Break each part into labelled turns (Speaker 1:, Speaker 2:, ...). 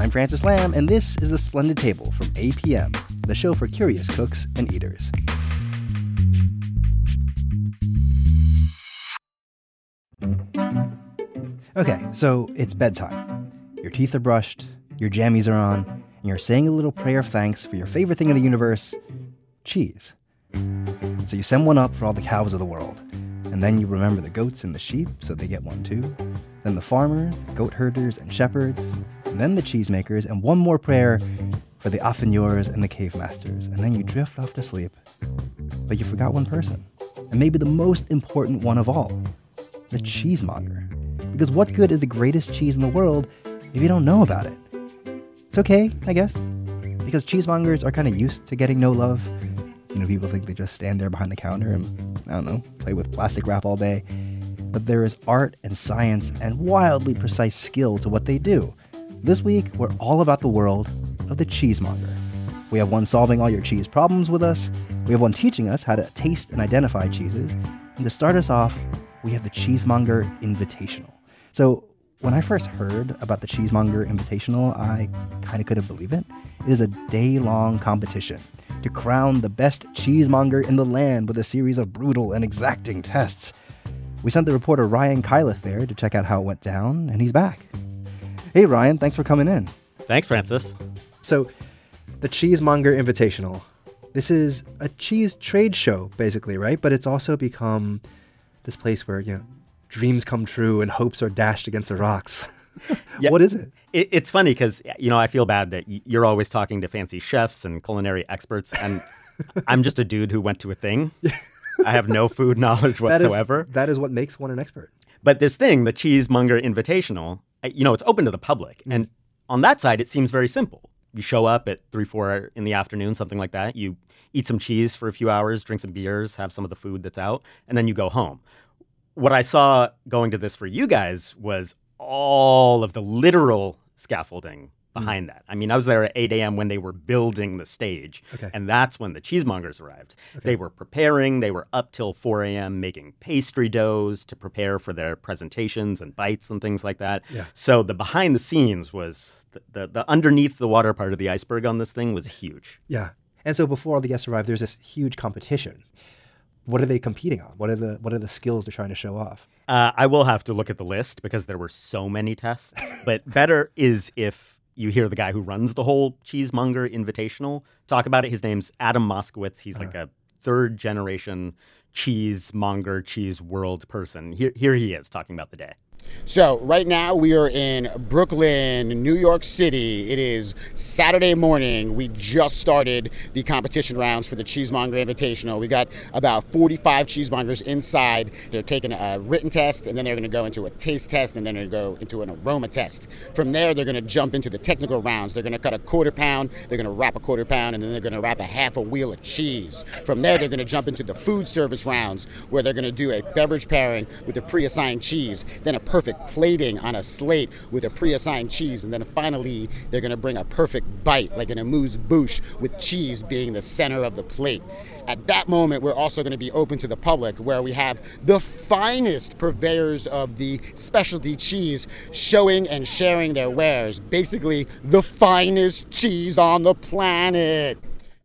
Speaker 1: I'm Francis Lamb, and this is The Splendid Table from APM, the show for curious cooks and eaters. Okay, so it's bedtime. Your teeth are brushed, your jammies are on, and you're saying a little prayer of thanks for your favorite thing in the universe, cheese. So you send one up for all the cows of the world, and then you remember the goats and the sheep, so they get one too. Then the farmers, the goat herders and shepherds, and then the cheesemakers, and one more prayer for the affineurs and the cave masters, and then you drift off to sleep. But you forgot one person, and maybe the most important one of all, the cheesemonger. Because what good is the greatest cheese in the world if you don't know about it? It's okay, I guess, because cheesemongers are kind of used to getting no love. You know, people think they just stand there behind the counter and, I don't know, play with plastic wrap all day. But there is art and science and wildly precise skill to what they do. This week, we're all about the world of the cheesemonger. We have one solving all your cheese problems with us. We have one teaching us how to taste and identify cheeses. And to start us off, we have the Cheesemonger Invitational. So when I first heard about the Cheesemonger Invitational, I kind of couldn't believe it. It is a day-long competition to crown the best cheesemonger in the land with a series of brutal and exacting tests. We sent the reporter Ryan Kyleth there to check out how it went down, and he's back. Hey, Ryan, thanks for coming in.
Speaker 2: Thanks, Francis.
Speaker 1: So, the Cheesemonger Invitational. This is a cheese trade show, basically, right? But it's also become this place where, you know, dreams come true and hopes are dashed against the rocks.
Speaker 2: Yeah.
Speaker 1: What is it?
Speaker 2: It's funny because, you know, I feel bad that you're always talking to fancy chefs and culinary experts, and I'm just a dude who went to a thing. I have no food knowledge whatsoever.
Speaker 1: That is what makes one an expert.
Speaker 2: But this thing, the Cheesemonger Invitational, you know, it's open to the public. Mm-hmm. And on that side, it seems very simple. You show up at 3, 4 in the afternoon, something like that. You eat some cheese for a few hours, drink some beers, have some of the food that's out, and then you go home. What I saw going to this for you guys was all of the literal scaffolding behind that. I mean, I was there at 8 a.m. when they were building the stage, and that's when the cheesemongers arrived. They were preparing. They were up till 4 a.m. making pastry doughs to prepare for their presentations and bites and things like that. Yeah. So the behind the scenes was the underneath the water part of the iceberg on this thing was huge.
Speaker 1: Yeah. And so before all the guests arrived, there's this huge competition. What are they competing on? What are the skills they're trying to show off?
Speaker 2: I will have to look at the list because there were so many tests. But better is if you hear the guy who runs the whole Cheesemonger Invitational talk about it. His name's Adam Moskowitz. He's like a third-generation cheesemonger, cheese world person. Here he is talking about the day.
Speaker 3: So right now we are in Brooklyn, New York City. It is Saturday morning. We just started the competition rounds for the Cheesemonger Invitational. We got about 45 cheesemongers inside. They're taking a written test, and then they're going to go into a taste test, and then they're going to go into an aroma test. From there, they're going to jump into the technical rounds. They're going to cut a quarter pound, they're going to wrap a quarter pound, and then they're going to wrap a half a wheel of cheese. From there, they're going to jump into the food service rounds, where they're going to do a beverage pairing with a pre-assigned cheese, then a perfect plating on a slate with a pre-assigned cheese, and then finally they're going to bring a perfect bite like an amuse-bouche with cheese being the center of the plate. At that moment, we're also going to be open to the public, where we have the finest purveyors of the specialty cheese showing and sharing their wares. Basically, the finest cheese on the planet.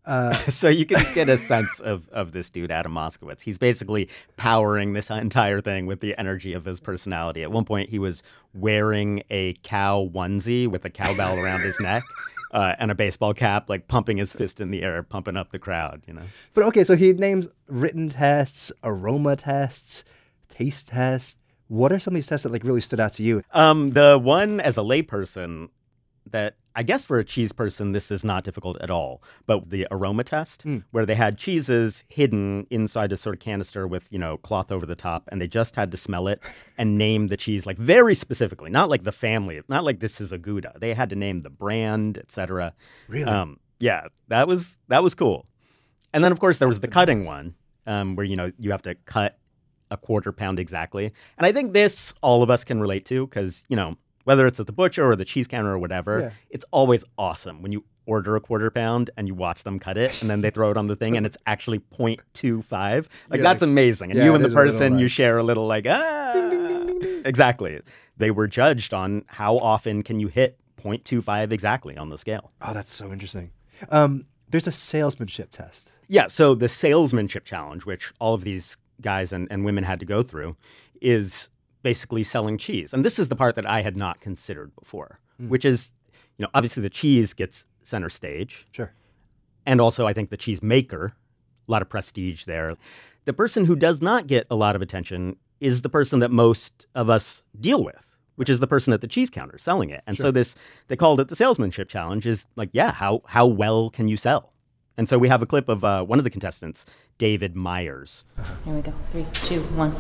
Speaker 2: So you can get a sense of this dude, Adam Moskowitz. He's basically powering this entire thing with the energy of his personality. At one point, he was wearing a cow onesie with a cowbell around his neck and a baseball cap, like pumping his fist in the air, pumping up the crowd, you know.
Speaker 1: But okay, so he names written tests, aroma tests, taste tests. What are some of these tests that like really stood out to you?
Speaker 2: The one as a layperson that I guess for a cheese person, this is not difficult at all. But the aroma test, where they had cheeses hidden inside a sort of canister with, you know, cloth over the top, and they just had to smell it and name the cheese like very specifically, not like the family, not like this is a Gouda. They had to name the brand, etc.
Speaker 1: Really?
Speaker 2: Yeah, that was cool. And then, of course, there was the cutting one, where, you know, you have to cut a quarter pound exactly. And I think this all of us can relate to because, you know, whether it's at the butcher or the cheese counter or whatever, it's always awesome when you order a quarter pound and you watch them cut it and then they throw it on the thing and it's actually 0.25. Like, that's amazing. And you and the person, you share a little like, ding, ding, ding, ding, ding. Exactly. They were judged on how often can you hit 0.25 exactly on the scale.
Speaker 1: Oh, that's so interesting. There's a salesmanship test.
Speaker 2: Yeah, so the salesmanship challenge, which all of these guys and women had to go through, is basically selling cheese. And this is the part that I had not considered before, which is, obviously the cheese gets center stage.
Speaker 1: Sure.
Speaker 2: And also, I think the cheese maker, a lot of prestige there. The person who does not get a lot of attention is the person that most of us deal with, which is the person at the cheese counter selling it. And so they called it the salesmanship challenge is like, how well can you sell? And so we have a clip of one of the contestants, David Myers.
Speaker 4: Here we go. 3, 2, 1.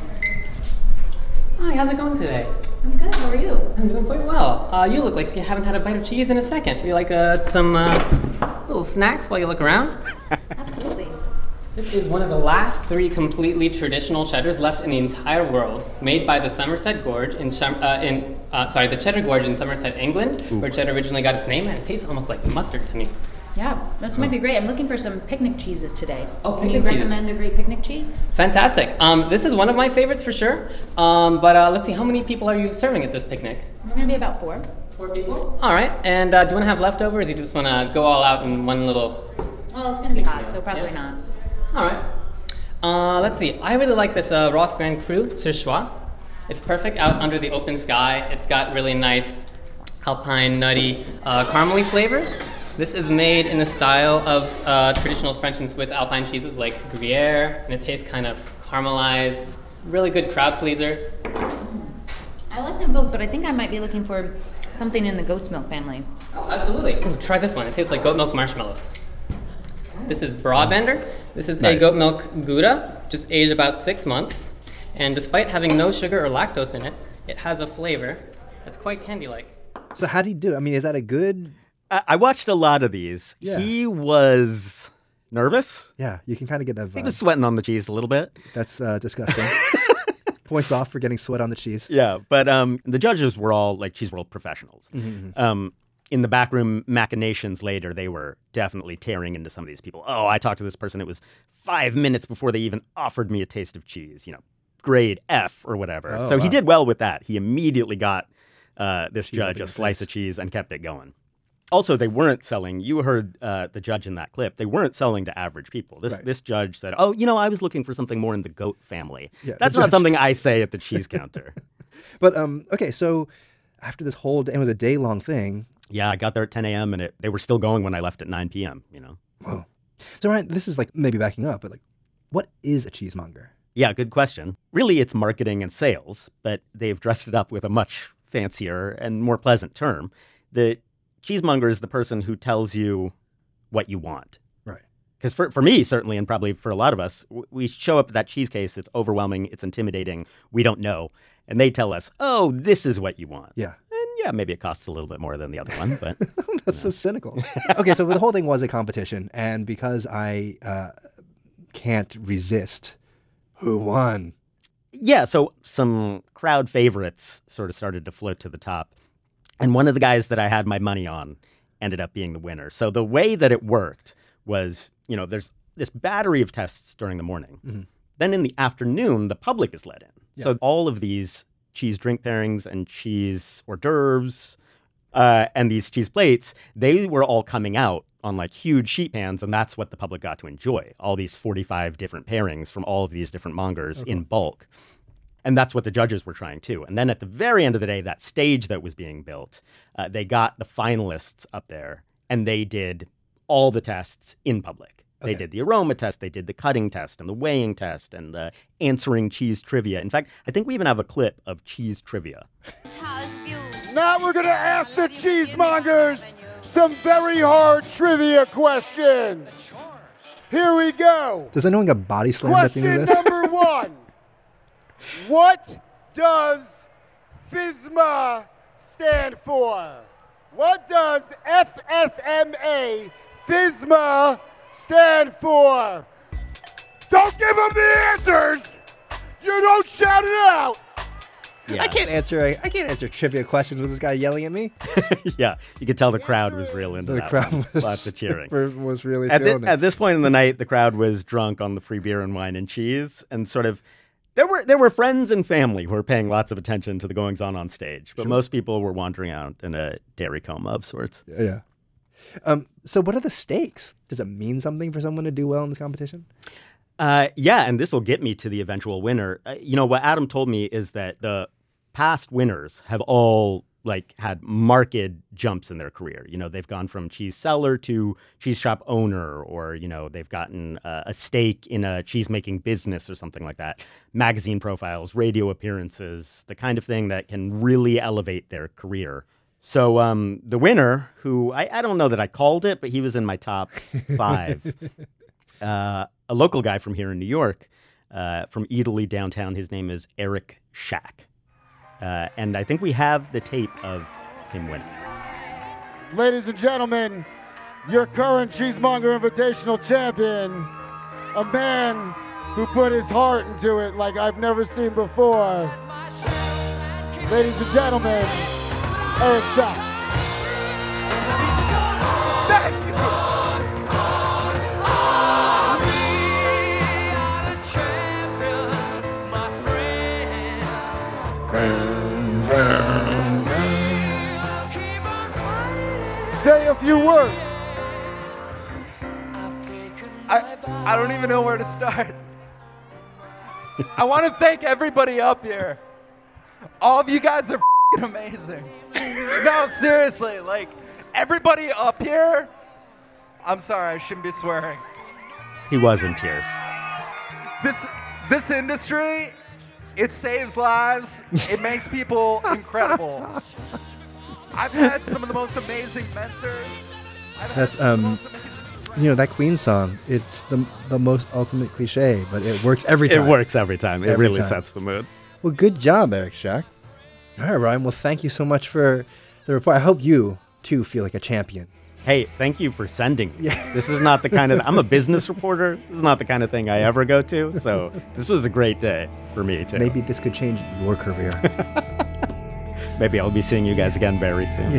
Speaker 5: Hi, how's it going today?
Speaker 4: I'm good. How are you?
Speaker 5: I'm doing quite well. You look like you haven't had a bite of cheese in a second. Would you like some little snacks while you look around?
Speaker 4: Absolutely.
Speaker 5: This is one of the last 3 completely traditional cheddars left in the entire world, made by the Somerset Gorge the Cheddar Gorge in Somerset, England, where cheddar originally got its name, and it tastes almost like mustard to me.
Speaker 4: Yeah, this might be great. I'm looking for some picnic cheeses today.
Speaker 5: Oh,
Speaker 4: Can you
Speaker 5: picnic cheeses.
Speaker 4: recommend a great picnic cheese?
Speaker 5: Fantastic. This is one of my favorites for sure. But let's see, how many people are you serving at this picnic?
Speaker 4: We're going to be about 4.
Speaker 5: 4 people? All right. And do you want to have leftovers, or do you just want to go all out in one little...
Speaker 4: Well, it's going to be hot, so probably not.
Speaker 5: All right. Let's see. I really like this Roth Grand Cru Sur Choix. It's perfect out under the open sky. It's got really nice alpine, nutty, caramely flavors. This is made in the style of traditional French and Swiss alpine cheeses like Gruyere, and it tastes kind of caramelized. Really good crowd pleaser.
Speaker 4: I like them both, but I think I might be looking for something in the goat's milk family.
Speaker 5: Oh, absolutely. Ooh, try this one. It tastes like goat milk marshmallows. This is Brabander. This is a goat milk Gouda, just aged about 6 months. And despite having no sugar or lactose in it, it has a flavor that's quite candy-like.
Speaker 1: So how do you do? I mean, is that a good...
Speaker 2: I watched a lot of these.
Speaker 1: Yeah.
Speaker 2: He was nervous.
Speaker 1: Yeah, you can kind of get that vibe.
Speaker 2: He was sweating on the cheese a little bit.
Speaker 1: That's disgusting. Points off for getting sweat on the cheese.
Speaker 2: Yeah, but the judges were all like Cheese World professionals.
Speaker 1: Mm-hmm.
Speaker 2: In the backroom machinations later, they were definitely tearing into some of these people. Oh, I talked to this person. It was 5 minutes before they even offered me a taste of cheese, grade F or whatever.
Speaker 1: Oh,
Speaker 2: so
Speaker 1: wow.
Speaker 2: he did well with that. He immediately got this
Speaker 1: Cheese
Speaker 2: judge
Speaker 1: up in
Speaker 2: a
Speaker 1: your
Speaker 2: slice
Speaker 1: face.
Speaker 2: of cheese and kept it going. Also, they weren't selling. You heard the judge in that clip. They weren't selling to average people. This judge said, "Oh, I was looking for something more in the goat family."
Speaker 1: Yeah,
Speaker 2: That's
Speaker 1: the
Speaker 2: not
Speaker 1: judge-
Speaker 2: something I say at the cheese counter.
Speaker 1: But, okay, so after this whole day, it was a day-long thing.
Speaker 2: Yeah, I got there at 10 a.m. and they were still going when I left at 9 p.m.
Speaker 1: Whoa. So, Ryan, this is like maybe backing up, but like, what is a cheesemonger?
Speaker 2: Yeah, good question. Really, it's marketing and sales, but they've dressed it up with a much fancier and more pleasant term. The cheesemonger is the person who tells you what you want.
Speaker 1: Right.
Speaker 2: Because for me, certainly, and probably for a lot of us, we show up at that cheese case, it's overwhelming, it's intimidating, we don't know. And they tell us, oh, this is what you want.
Speaker 1: Yeah.
Speaker 2: And yeah, maybe it costs a little bit more than the other one, but...
Speaker 1: That's so cynical. Okay, so the whole thing was a competition, and because I can't resist, who won?
Speaker 2: Yeah, so some crowd favorites sort of started to float to the top. And one of the guys that I had my money on ended up being the winner. So the way that it worked was, there's this battery of tests during the morning.
Speaker 1: Mm-hmm.
Speaker 2: Then in the afternoon, the public is let in. Yeah. So all of these cheese drink pairings and cheese hors d'oeuvres and these cheese plates, they were all coming out on like huge sheet pans, and that's what the public got to enjoy. All these 45 different pairings from all of these different mongers in bulk. And that's what the judges were trying too. And then at the very end of the day, that stage that was being built, they got the finalists up there and they did all the tests in public. They did the aroma test, they did the cutting test and the weighing test and the answering cheese trivia. In fact, I think we even have a clip of cheese trivia.
Speaker 3: Now we're going to ask the cheesemongers some very hard trivia questions. Here we go.
Speaker 1: Does anyone get body slammed at the end
Speaker 3: Question
Speaker 1: of this?
Speaker 3: number 1. What does FSMA stand for? What does FSMA, FSMA, stand for? Don't give them the answers! You don't shout it out!
Speaker 2: Yeah.
Speaker 1: I can't answer trivia questions with this guy yelling at me.
Speaker 2: Yeah, you could tell the crowd was real into
Speaker 1: The
Speaker 2: that
Speaker 1: crowd
Speaker 2: one.
Speaker 1: was,
Speaker 2: Lots of cheering.
Speaker 1: was really
Speaker 2: At
Speaker 1: feeling it.
Speaker 2: this point in the night, the crowd was drunk on the free beer and wine and cheese, and sort of There were friends and family who were paying lots of attention to the goings-on on stage, but most people were wandering out in a dairy coma of sorts.
Speaker 1: Yeah. So what are the stakes? Does it mean something for someone to do well in this competition?
Speaker 2: Yeah, and this will get me to the eventual winner. What Adam told me is that the past winners have all had marked jumps in their career. They've gone from cheese seller to cheese shop owner, or, they've gotten a stake in a cheese-making business or something like that. Magazine profiles, radio appearances, the kind of thing that can really elevate their career. So the winner, who I don't know that I called it, but he was in my top 5, a local guy from here in New York, from Italy downtown. His name is Eric Schack. And I think we have the tape of him winning.
Speaker 3: Ladies and gentlemen, your current Cheesemonger Invitational champion, a man who put his heart into it like I've never seen before. Ladies and gentlemen, Eric Schack.
Speaker 6: Thank you.
Speaker 3: Say a few words.
Speaker 6: I don't even know where to start. I want to thank everybody up here. All of you guys are f***ing amazing. No, seriously, everybody up here. I'm sorry, I shouldn't be swearing.
Speaker 2: He was in tears.
Speaker 6: This industry, it saves lives. It makes people incredible. I've had some of the most amazing mentors.
Speaker 1: That's that Queen song. It's the most ultimate cliche, but it works every time.
Speaker 2: It works every time. It
Speaker 1: Every
Speaker 2: really
Speaker 1: time.
Speaker 2: sets the mood.
Speaker 1: Well, good job, Eric Schack. All right, Ryan. Well, thank you so much for the report. I hope you too feel like a champion.
Speaker 2: Hey, thank you for sending me. This is not the kind of... I'm a business reporter. This is not the kind of thing I ever go to. So this was a great day for me, too.
Speaker 1: Maybe this could change your career.
Speaker 2: Maybe I'll be seeing you guys again very soon.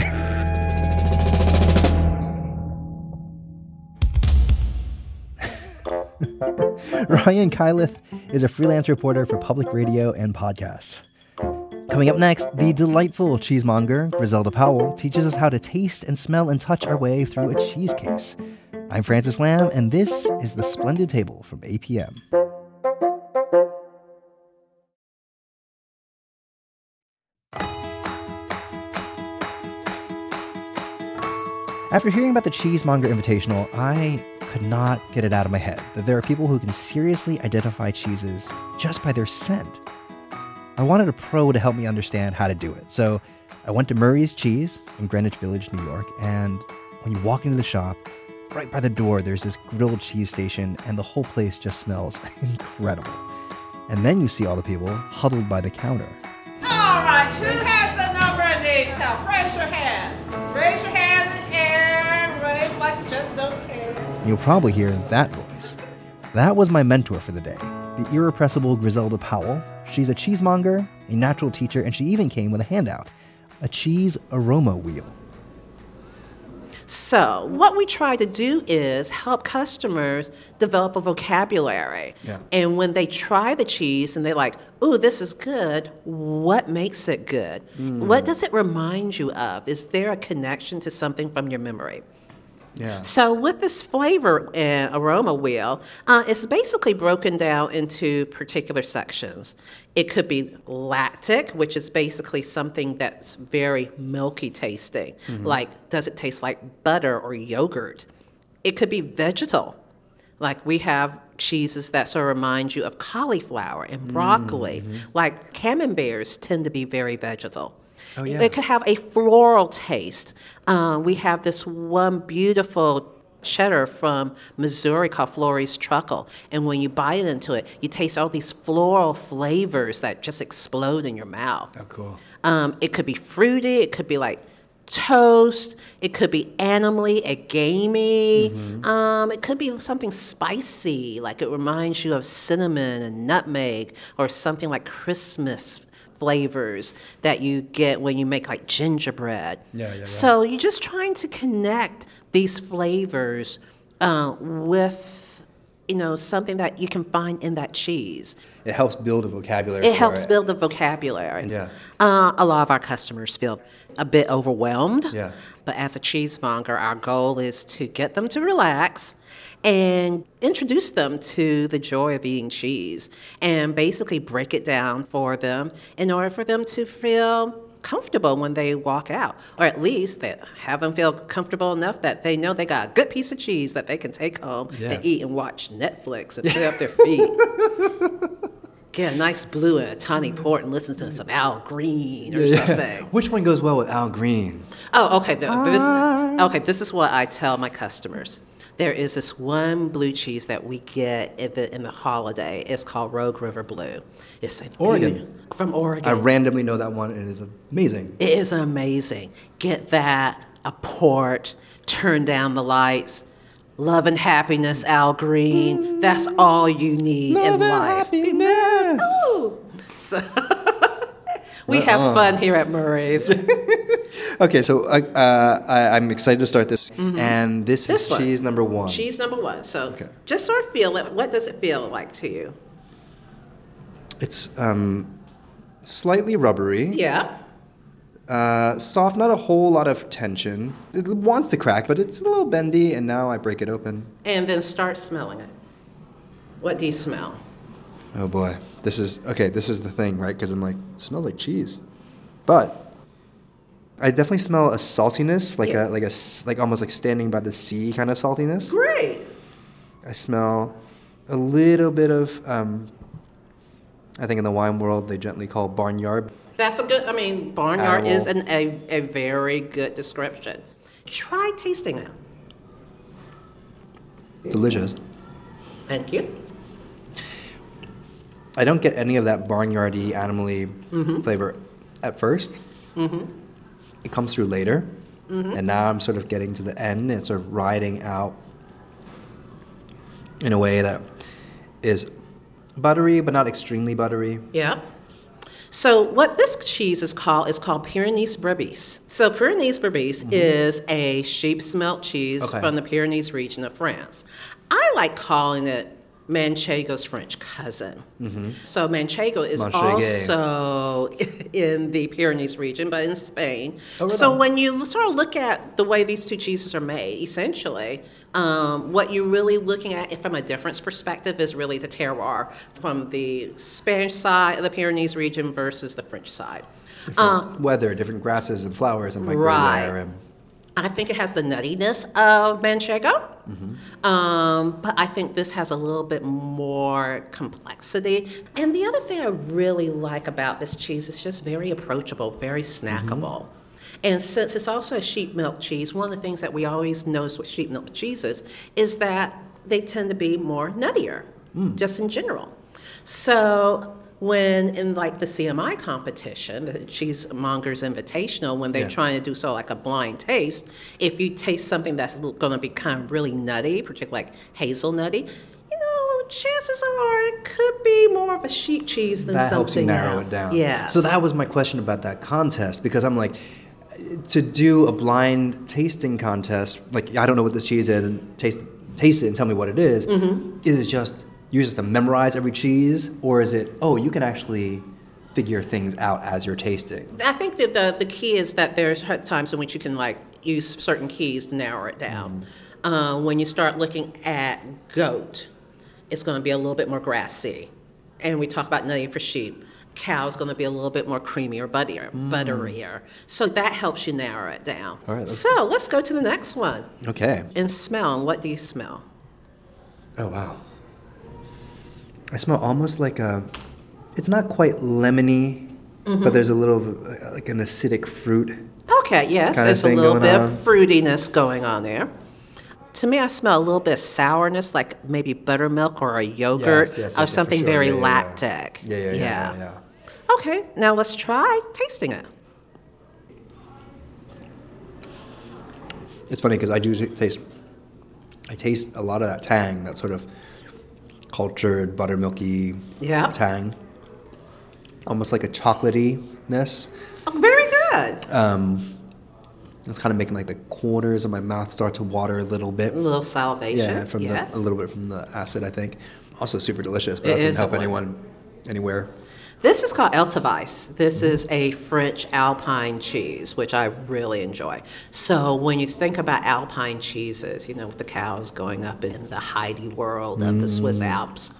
Speaker 1: Ryan Kyleth is a freelance reporter for public radio and podcasts. Coming up next, the delightful cheesemonger, Griselda Powell, teaches us how to taste and smell and touch our way through a cheese case. I'm Francis Lamb, and this is The Splendid Table from APM. After hearing about the Cheesemonger Invitational, I could not get it out of my head that there are people who can seriously identify cheeses just by their scent. I wanted a pro to help me understand how to do it, so I went to Murray's Cheese in Greenwich Village, New York, and when you walk into the shop, right by the door there's this grilled cheese station, and the whole place just smells incredible. And then you see all the people huddled by the counter.
Speaker 7: All right, who has the number and needs help? Raise your hand. Raise your hand in the air, raise like you just don't care.
Speaker 1: You'll probably hear that voice. That was my mentor for the day, the irrepressible Griselda Powell. She's a cheesemonger, a natural teacher, and she even came with a handout, a cheese aroma wheel.
Speaker 7: So what we try to do is help customers develop a vocabulary.
Speaker 1: Yeah.
Speaker 7: And when they try the cheese and they're like, ooh, this is good, what makes it good? What does it remind you of? Is there a connection to something from your memory?
Speaker 1: Yeah.
Speaker 7: So with this flavor and aroma wheel, it's basically broken down into particular sections. It could be lactic, which is basically something that's very milky tasting. Like, does it taste like butter or yogurt? It could be vegetal. Like, we have cheeses that sort of remind you of cauliflower and broccoli. Like, camemberts tend to be very vegetal.
Speaker 1: Oh, yeah.
Speaker 7: It could have a floral taste. We have this one beautiful cheddar from Missouri called Florey's Truckle. And when you bite into it, you taste all these floral flavors that just explode in your mouth.
Speaker 1: Oh, cool.
Speaker 7: It could be fruity. It could be like toast. It could be animally, a gamey. It could be something spicy, like it reminds you of cinnamon and nutmeg, or something like Christmas flavors that you get when you make like gingerbread.
Speaker 1: Yeah.
Speaker 7: So you're just trying to connect these flavors with something that you can find in that cheese.
Speaker 1: It helps build a vocabulary.
Speaker 7: It helps build the vocabulary.
Speaker 1: Yeah.
Speaker 7: A lot of our customers feel a bit overwhelmed.
Speaker 1: Yeah.
Speaker 7: But as a cheesemonger, our goal is to get them to relax and introduce them to the joy of eating cheese and basically break it down for them in order for them to feel comfortable when they walk out, or at least that have them feel comfortable enough that they know they got a good piece of cheese that they can take home and eat and watch Netflix and sit up their feet. Get a nice blue and a tawny port and listen to some Al Green or something.
Speaker 1: Which one goes well with Al Green?
Speaker 7: Oh, okay. This is what I tell my customers. There is this one blue cheese that we get in the holiday. It's called Rogue River Blue. It's from Oregon.
Speaker 1: I randomly know that one, and it's amazing.
Speaker 7: It is amazing. Get that, a port, turn down the lights. Love and happiness, Al Green. That's all you need in life.
Speaker 1: Happiness.
Speaker 7: Ooh. So we have fun here at Murray's.
Speaker 1: Okay, so I'm excited to start this, and this is
Speaker 7: one.
Speaker 1: cheese number 1.
Speaker 7: Cheese number 1. So just sort of feel it. What does it feel like to you?
Speaker 1: It's slightly rubbery.
Speaker 7: Yeah.
Speaker 1: Soft, not a whole lot of tension. It wants to crack, but it's a little bendy, and now I break it open.
Speaker 7: And then start smelling it. What do you smell?
Speaker 1: Oh boy, this is the thing, right? Because I'm like, it smells like cheese, but I definitely smell a saltiness, like almost like standing by the sea kind of saltiness.
Speaker 7: Great.
Speaker 1: I smell a little bit of, I think in the wine world they gently call barnyard.
Speaker 7: That's barnyard
Speaker 1: Animal.
Speaker 7: is a very good description. Try tasting it.
Speaker 1: Delicious.
Speaker 7: Thank you.
Speaker 1: I don't get any of that barnyardy, animal-y flavor at first. It comes through later, and now I'm sort of getting to the end and sort of riding out in a way that is buttery, but not extremely buttery.
Speaker 7: Yeah. So what this cheese is called Pyrenees Brebis. So Pyrenees Brebis is a sheep smelt cheese from the Pyrenees region of France. I like calling it Manchego's French cousin. So Manchego is also in the Pyrenees region, but in Spain. So when you sort of look at the way these two cheeses are made, essentially, what you're really looking at from a difference perspective is really the terroir from the Spanish side of the Pyrenees region versus the French side.
Speaker 1: Different weather, different grasses and flowers and
Speaker 7: Right. I think it has the nuttiness of Manchego, but I think this has a little bit more complexity. And the other thing I really like about this cheese is just very approachable, very snackable. And since it's also a sheep milk cheese, one of the things that we always notice with sheep milk cheeses is that they tend to be more nuttier, just in general. So when in like the CMI competition, the Cheesemongers Invitational, when they're trying to do so like a blind taste, if you taste something that's going to be kind of really nutty, particularly like hazelnutty, chances are it could be more of a sheep cheese than
Speaker 1: that
Speaker 7: something
Speaker 1: helps you narrow
Speaker 7: else.
Speaker 1: it down.
Speaker 7: Yes.
Speaker 1: So that was my question about that contest, because I'm like, to do a blind tasting contest, like I don't know what this cheese is, and taste it and tell me what it is. Is it just you just to memorize every cheese, or is it you can actually figure things out as you're tasting?
Speaker 7: I think that the key is that there's times in which you can like use certain keys to narrow it down. When you start looking at goat, it's going to be a little bit more grassy, and we talk about nutty for sheep. Cow's going to be a little bit more creamy or butterier. So that helps you narrow it down.
Speaker 1: All right,
Speaker 7: let's go to the next one.
Speaker 1: Okay.
Speaker 7: And smell. And what do you smell?
Speaker 1: Oh, wow. I smell almost like it's not quite lemony, but there's a little like an acidic fruit.
Speaker 7: Okay, yes, there's a little bit of fruitiness going on there. To me, I smell a little bit of sourness, like maybe buttermilk or a yogurt, or something very lactic.
Speaker 1: Yeah.
Speaker 7: Okay, now let's try tasting it.
Speaker 1: It's funny because I do taste a lot of that tang, that sort of cultured, buttermilky tang. Almost like a chocolatey-ness.
Speaker 7: Oh, very good.
Speaker 1: It's kind of making like the corners of my mouth start to water a little bit.
Speaker 7: A little salivation.
Speaker 1: Yeah, from
Speaker 7: yes.
Speaker 1: a little bit from the acid, I think. Also super delicious, but
Speaker 7: It
Speaker 1: that doesn't
Speaker 7: is
Speaker 1: help
Speaker 7: a one.
Speaker 1: anyone anywhere.
Speaker 7: This is called Elteweiss. This is a French Alpine cheese, which I really enjoy. So when you think about Alpine cheeses, you know, with the cows going up in the Heidi world of the Swiss Alps,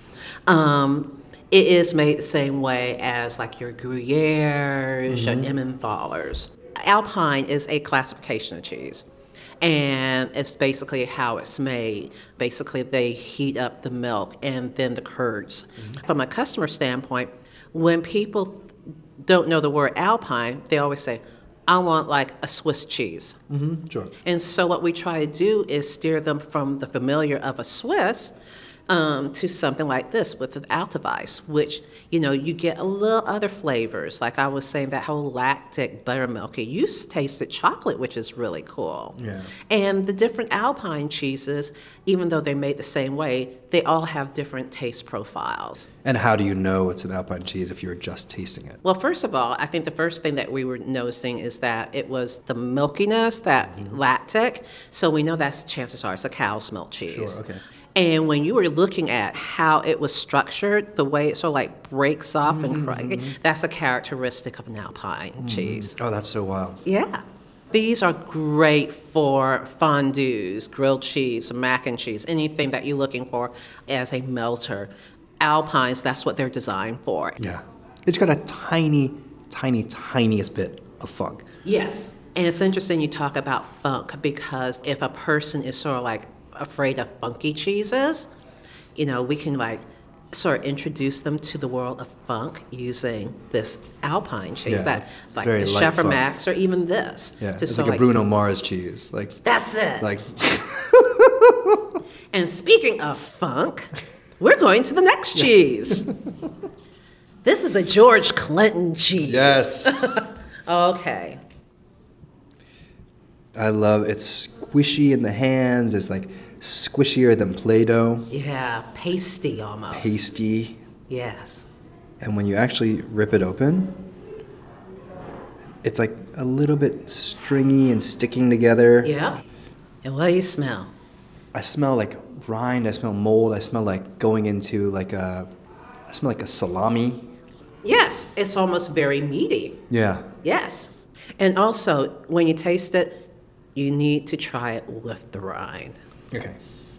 Speaker 7: it is made the same way as like your Gruyères, your Emmentaler's. Alpine is a classification of cheese. And it's basically how it's made. Basically, they heat up the milk and then the curds. From a customer standpoint, when people don't know the word Alpine, they always say, I want like a Swiss cheese.
Speaker 1: Sure.
Speaker 7: And so what we try to do is steer them from the familiar of a Swiss to something like this with an Elteweiss, which, you know, you get a little other flavors. Like I was saying, that whole lactic buttermilky. You tasted chocolate, which is really cool.
Speaker 1: Yeah.
Speaker 7: And the different Alpine cheeses, even though they're made the same way, they all have different taste profiles.
Speaker 1: And how do you know it's an Alpine cheese if you're just tasting it?
Speaker 7: Well, first of all, I think the first thing that we were noticing is that it was the milkiness, that lactic. So we know that's, chances are, it's a cow's milk cheese.
Speaker 1: Sure, okay.
Speaker 7: And when you were looking at how it was structured, the way it sort of like breaks off and that's a characteristic of an Alpine cheese.
Speaker 1: Oh, that's so wild.
Speaker 7: Yeah. These are great for fondues, grilled cheese, mac and cheese, anything that you're looking for as a melter. Alpines, that's what they're designed for.
Speaker 1: Yeah. It's got a tiniest bit of funk.
Speaker 7: Yes. And it's interesting you talk about funk because if a person is sort of like afraid of funky cheeses, you know, we can like sort of introduce them to the world of funk using this Alpine cheese,
Speaker 1: Yeah,
Speaker 7: that like
Speaker 1: very
Speaker 7: the
Speaker 1: light
Speaker 7: Chef
Speaker 1: funk.
Speaker 7: Max or even this.
Speaker 1: Yeah,
Speaker 7: to
Speaker 1: it's
Speaker 7: sort
Speaker 1: like a
Speaker 7: of
Speaker 1: Bruno Mars cheese. Like,
Speaker 7: That's it.
Speaker 1: like
Speaker 7: And speaking of funk, we're going to the next cheese. This is a George Clinton cheese.
Speaker 1: yes.
Speaker 7: Okay.
Speaker 1: I love it's squishy in the hands. It's like squishier than Play-Doh,
Speaker 7: Yeah, pasty almost.
Speaker 1: pasty.
Speaker 7: Yes.
Speaker 1: And when you actually rip it open, it's like a little bit stringy and sticking together.
Speaker 7: Yeah. And what do you smell?
Speaker 1: I smell like rind, I smell mold, I smell like going into like I smell like a salami.
Speaker 7: Yes, it's almost very meaty.
Speaker 1: Yeah.
Speaker 7: Yes. And also, when you taste it, you need to try it with the rind.
Speaker 1: Okay.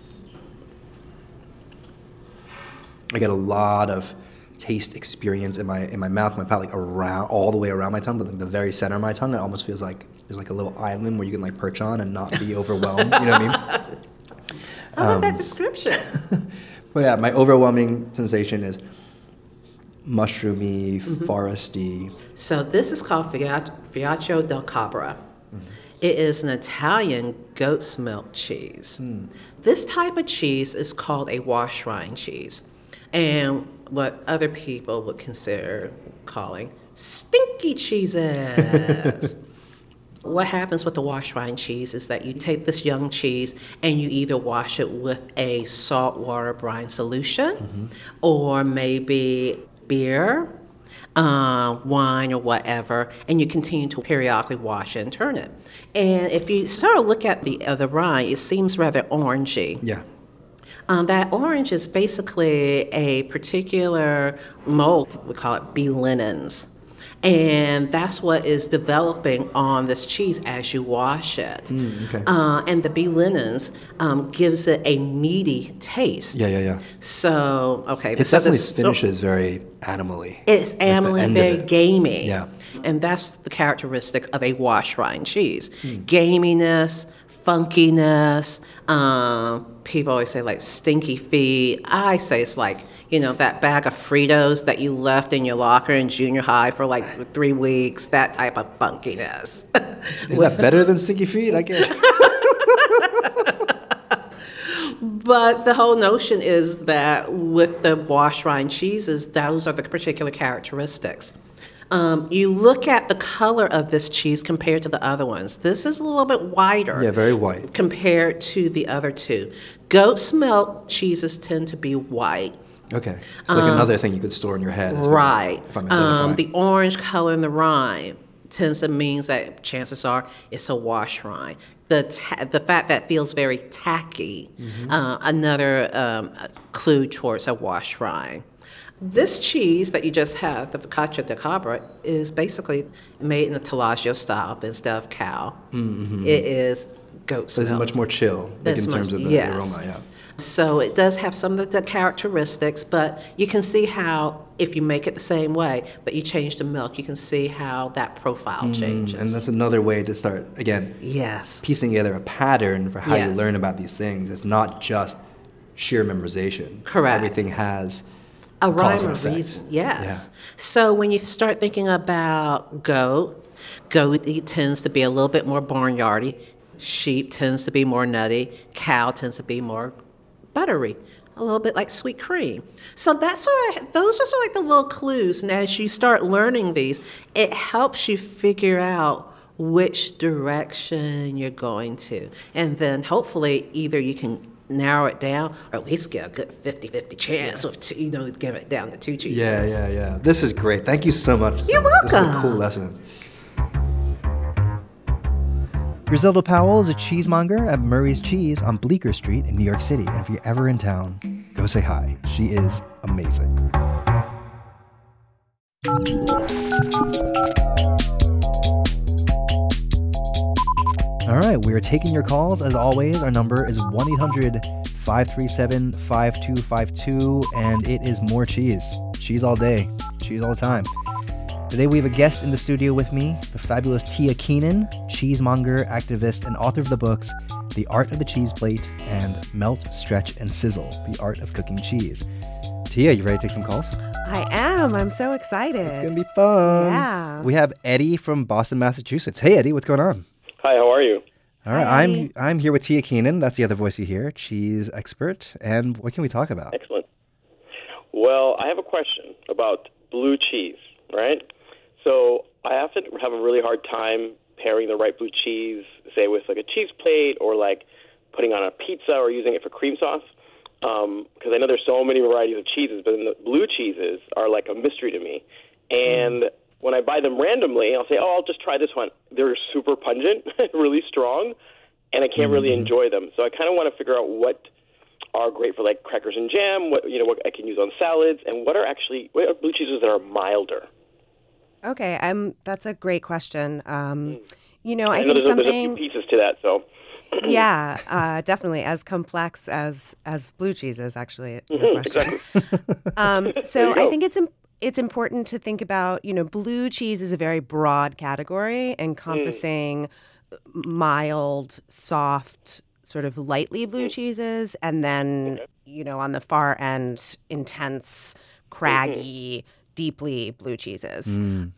Speaker 1: I get a lot of taste experience in my mouth, my palate, like around all the way around my tongue, but like the very center of my tongue, it almost feels like there's like a little island where you can like perch on and not be overwhelmed. You know what I mean?
Speaker 7: I love that description.
Speaker 1: But yeah, my overwhelming sensation is mushroomy, foresty.
Speaker 7: So this is called Fiacco del Cabra. It is an Italian goat's milk cheese. This type of cheese is called a wash rind cheese, and what other people would consider calling stinky cheeses. What happens with the wash rind cheese is that you take this young cheese and you either wash it with a saltwater brine solution or maybe beer, wine, or whatever, and you continue to periodically wash it and turn it. And if you sort of look at the rind, it seems rather orangey.
Speaker 1: Yeah.
Speaker 7: That orange is basically a particular mold, we call it B. linens. And that's what is developing on this cheese as you wash it.
Speaker 1: Okay.
Speaker 7: And the B. linens gives it a meaty taste.
Speaker 1: Yeah.
Speaker 7: So, okay.
Speaker 1: It
Speaker 7: so
Speaker 1: definitely
Speaker 7: this-
Speaker 1: finishes very animally.
Speaker 7: It's
Speaker 1: Like the
Speaker 7: animally
Speaker 1: end of
Speaker 7: very
Speaker 1: it.
Speaker 7: gamey.
Speaker 1: Yeah.
Speaker 7: And that's the characteristic of a wash rind cheese. Gaminess, funkiness. People always say like stinky feet. I say it's like, you know, that bag of Fritos that you left in your locker in junior high for like 3 weeks, that type of funkiness.
Speaker 1: Is that better than sticky feet? I guess.
Speaker 7: But the whole notion is that with the wash rind cheeses, those are the particular characteristics. You look at the color of this cheese compared to the other ones. This is a little bit whiter.
Speaker 1: Yeah, very white.
Speaker 7: Compared to the other two. Goat's milk cheeses tend to be white.
Speaker 1: Okay. It's like another thing you could store in your head. Is what-
Speaker 7: Right.
Speaker 1: If I'm identifying.
Speaker 7: The orange color in the rind tends to mean that chances are it's a wash rind. The fat that feels very tacky, another clue towards a wash rind. This cheese that you just had, the focaccia di Cabra, is basically made in the Taleggio style instead of cow. It is goat's
Speaker 1: So it's
Speaker 7: milk.
Speaker 1: much more chill in terms of the aroma, yeah.
Speaker 7: So it does have some of the characteristics, but you can see how if you make it the same way, but you change the milk, you can see how that profile changes.
Speaker 1: And that's another way to start, again,
Speaker 7: Yes.
Speaker 1: piecing together a pattern for how you
Speaker 7: Yes.
Speaker 1: learn about these things. It's not just sheer memorization.
Speaker 7: Correct.
Speaker 1: Everything has
Speaker 7: A
Speaker 1: cause
Speaker 7: rhyme
Speaker 1: and
Speaker 7: or
Speaker 1: effect.
Speaker 7: reason, yes. So when you start thinking about goat tends to be a little bit more barnyardy. Sheep tends to be more nutty. Cow tends to be more buttery, a little bit like sweet cream. So those are sort of like the little clues. And as you start learning these, it helps you figure out which direction you're going to. And then hopefully either you can narrow it down or at least get a good 50-50 chance of, give it down to 2 cheeses.
Speaker 1: Yeah. This is great. Thank you so much.
Speaker 7: You're
Speaker 1: This is a
Speaker 7: welcome.
Speaker 1: cool lesson. Griselda Powell is a cheesemonger at Murray's Cheese on Bleecker Street in New York City. And if you're ever in town, go say hi. She is amazing. All right, we are taking your calls. As always, our number is 1-800-537-5252, and it is more cheese. Cheese all day, cheese all the time. Today we have a guest in the studio with me, the fabulous Tia Keenan, cheesemonger, activist, and author of the books The Art of the Cheese Plate and Melt, Stretch, and Sizzle, The Art of Cooking Cheese. Tia, you ready to take some calls?
Speaker 8: I am. I'm so excited.
Speaker 1: It's going to be fun.
Speaker 8: Yeah.
Speaker 1: We have Eddie from Boston, Massachusetts. Hey, Eddie, what's going on?
Speaker 9: Hi, how are you?
Speaker 1: All right,
Speaker 8: Hi.
Speaker 1: I'm here with Tia Keenan. That's the other voice you hear, cheese expert. And what can we talk about?
Speaker 9: Excellent. Well, I have a question about blue cheese, right? So I often have a really hard time pairing the right blue cheese, say with like a cheese plate or like putting on a pizza or using it for cream sauce. Because I know there's so many varieties of cheeses, but then the blue cheeses are like a mystery to me. And when I buy them randomly, I'll say, I'll just try this one. They're super pungent, really strong, and I can't really enjoy them. So I kind of want to figure out what are great for like crackers and jam, what I can use on salads, and what are blue cheeses that are milder.
Speaker 8: Okay, that's a great question. I
Speaker 9: I
Speaker 8: think
Speaker 9: know there's a
Speaker 8: something.
Speaker 9: few pieces to that, so.
Speaker 8: Yeah, definitely as complex as blue cheese is. Actually, the question.
Speaker 9: Exactly.
Speaker 8: So I think it's important to think about. Blue cheese is a very broad category encompassing mild, soft, sort of lightly blue cheeses, and then on the far end, intense, craggy, deeply blue cheeses.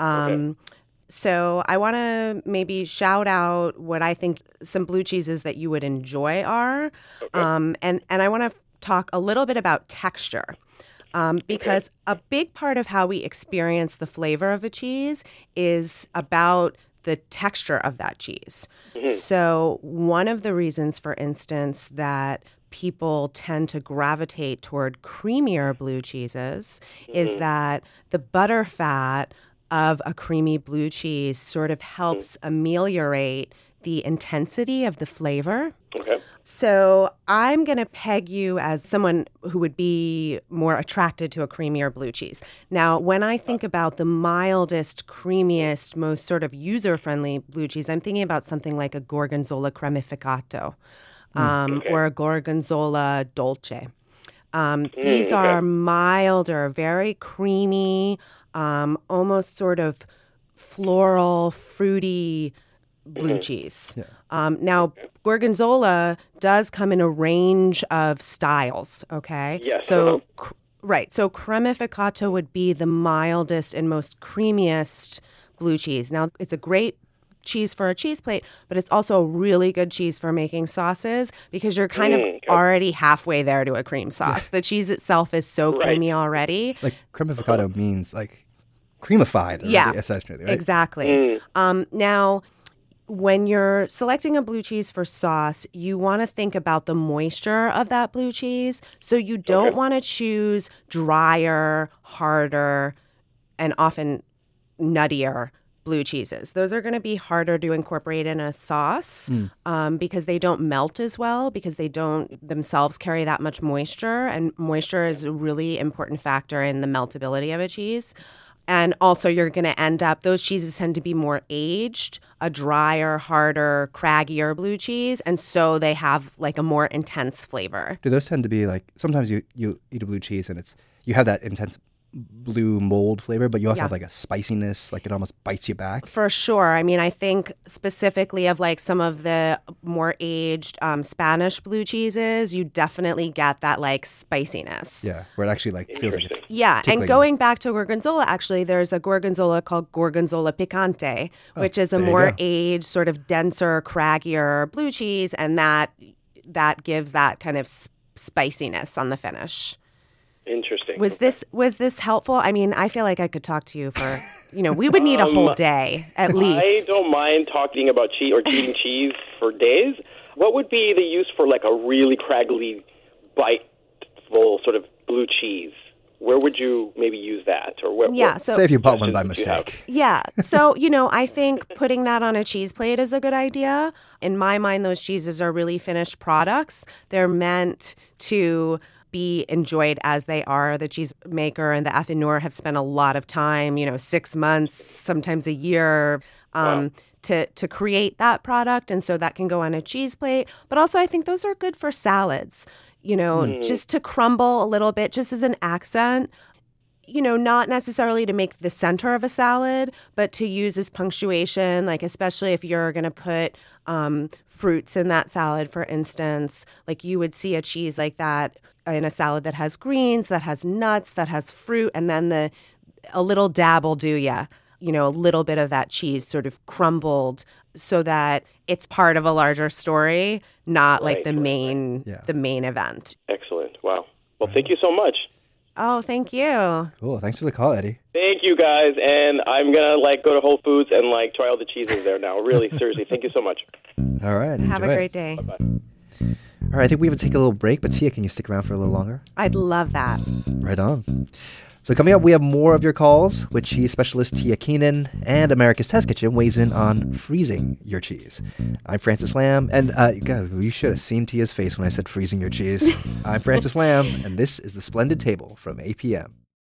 Speaker 8: So I want to maybe shout out what I think some blue cheeses that you would enjoy are, and I want to talk a little bit about texture. Because a big part of how we experience the flavor of a cheese is about the texture of that cheese. So one of the reasons, for instance, that people tend to gravitate toward creamier blue cheeses is that the butter fat of a creamy blue cheese sort of helps ameliorate the intensity of the flavor.
Speaker 9: Okay.
Speaker 8: So I'm going to peg you as someone who would be more attracted to a creamier blue cheese. Now, when I think about the mildest, creamiest, most sort of user-friendly blue cheese, I'm thinking about something like a Gorgonzola cremificato or a Gorgonzola dolce. These are milder, very creamy, almost sort of floral, fruity blue cheese. Now, Gorgonzola does come in a range of styles, okay?
Speaker 9: Yes.
Speaker 8: So, right. So cremificato would be the mildest and most creamiest blue cheese. Now, it's a great cheese for a cheese plate, but it's also a really good cheese for making sauces because you're kind of already halfway there to a cream sauce. The cheese itself is so creamy already.
Speaker 1: Like cremificato means like creamified, already, essentially, right?
Speaker 8: Exactly. Now, when you're selecting a blue cheese for sauce, you want to think about the moisture of that blue cheese. So you don't want to choose drier, harder, and often nuttier blue cheeses. Those are going to be harder to incorporate in a sauce because they don't melt as well, because they don't themselves carry that much moisture. And moisture is a really important factor in the meltability of a cheese. And also you're going to end up, those cheeses tend to be more aged, a drier, harder, craggier blue cheese. And so they have like a more intense flavor.
Speaker 1: Do those tend to be like, sometimes you eat a blue cheese and you have that intense blue mold flavor, but you also have like a spiciness, like it almost bites you back?
Speaker 8: For sure. I mean, I think specifically of like some of the more aged Spanish blue cheeses, you definitely get that like spiciness.
Speaker 1: Yeah, where it actually like feels like it's
Speaker 8: and going back to Gorgonzola, actually, there's a Gorgonzola called Gorgonzola Picante, which is a more aged, sort of denser, craggier blue cheese, and that gives that kind of spiciness on the finish.
Speaker 9: Interesting.
Speaker 8: Was this helpful? I mean, I feel like I could talk to you for, we would need a whole day at least.
Speaker 9: I don't mind talking about cheese or eating cheese for days. What would be the use for like a really craggly, biteful sort of blue cheese? Where would you maybe use that? Or
Speaker 1: so say if you bought one by mistake.
Speaker 8: Yeah. So, I think putting that on a cheese plate is a good idea. In my mind, those cheeses are really finished products. They're meant to be enjoyed as they are. The cheesemaker and the affineur have spent a lot of time, 6 months, sometimes a year, to create that product. And so that can go on a cheese plate. But also I think those are good for salads, just to crumble a little bit, just as an accent. Not necessarily to make the center of a salad, but to use as punctuation, like especially if you're going to put fruits in that salad, for instance, like you would see a cheese like that in a salad that has greens, that has nuts, that has fruit, and then a little dab will do ya. A little bit of that cheese sort of crumbled so that it's part of a larger story, not like the main event.
Speaker 9: Excellent. Wow. Well, thank you so much.
Speaker 8: Oh, thank you.
Speaker 1: Cool. Thanks for the call, Eddie.
Speaker 9: Thank you, guys. And I'm going to go to Whole Foods and try all the cheeses there now. Really, seriously. Thank you so much.
Speaker 1: All right.
Speaker 8: Have a great day.
Speaker 9: Bye-bye.
Speaker 1: All right, I think we have to take a little break, but Tia, can you stick around for a little longer?
Speaker 8: I'd love that.
Speaker 1: Right on. So coming up, we have more of your calls with cheese specialist Tia Keenan, and America's Test Kitchen weighs in on freezing your cheese. I'm Francis Lamb, and God, you should have seen Tia's face when I said freezing your cheese. I'm Francis Lamb, and this is The Splendid Table from APM.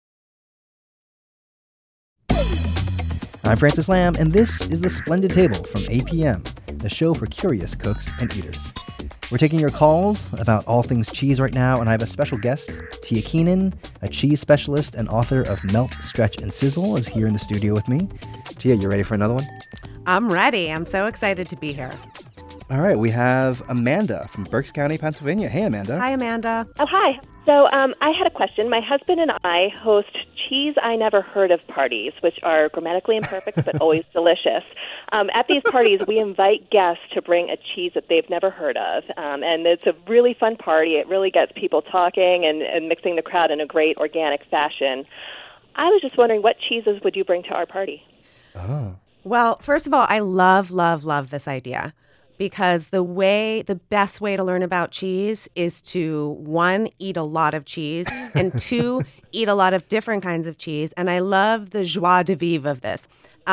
Speaker 1: I'm Francis Lamb, and this is The Splendid Table from APM, the show for curious cooks and eaters. We're taking your calls about all things cheese right now, and I have a special guest. Tia Keenan, a cheese specialist and author of Melt, Stretch, and Sizzle, is here in the studio with me. Tia, you ready for another one?
Speaker 8: I'm ready. I'm so excited to be here.
Speaker 1: All right, we have Amanda from Berks County, Pennsylvania. Hey, Amanda.
Speaker 8: Hi, Amanda.
Speaker 10: Oh, hi. So I had a question. My husband and I host cheese I never heard of parties, which are grammatically imperfect but always delicious. At these parties, we invite guests to bring a cheese that they've never heard of, and it's a really fun party. It really gets people talking and mixing the crowd in a great organic fashion. I was just wondering, what cheeses would you bring to our party?
Speaker 1: Oh.
Speaker 8: Well, first of all, I love, love, love this idea. Because the best way to learn about cheese is to, 1, eat a lot of cheese, and 2, eat a lot of different kinds of cheese. And I love the joie de vivre of this.